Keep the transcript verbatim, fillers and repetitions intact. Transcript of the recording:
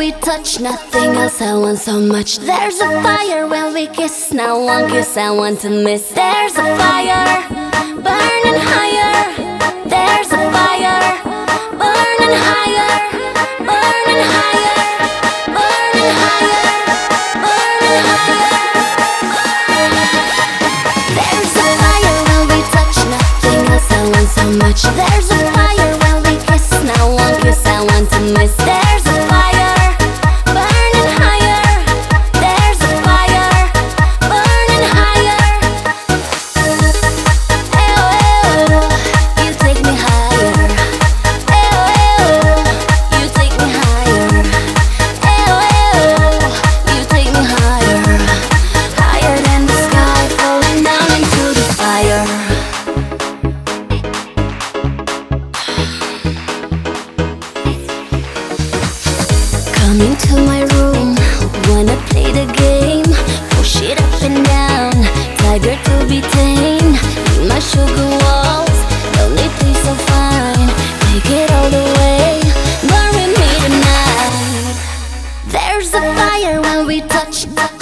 we touch, nothing else I want so much. There's a fire when we kiss, not one kiss I want to miss. There's a fire burning higher. There's a fire burning higher, burning higher, burning higher, burning higher. There's a fire when we touch, nothing else I want so much. There's a fire when we kiss, not one kiss I want to miss. There's a fire burning higher. There's a fire burning higher. Ew, ew, you take me higher. Ew, ew, you take me higher. Ew, ew, you take me higher. Higher than the sky, falling down into the fire. Come into my room, wanna play the game. Push it up and down, tiger to be tamed. Be my sugar walls, lonely place so fine. Take it all the way, burn with me tonight. There's a fire when we touch.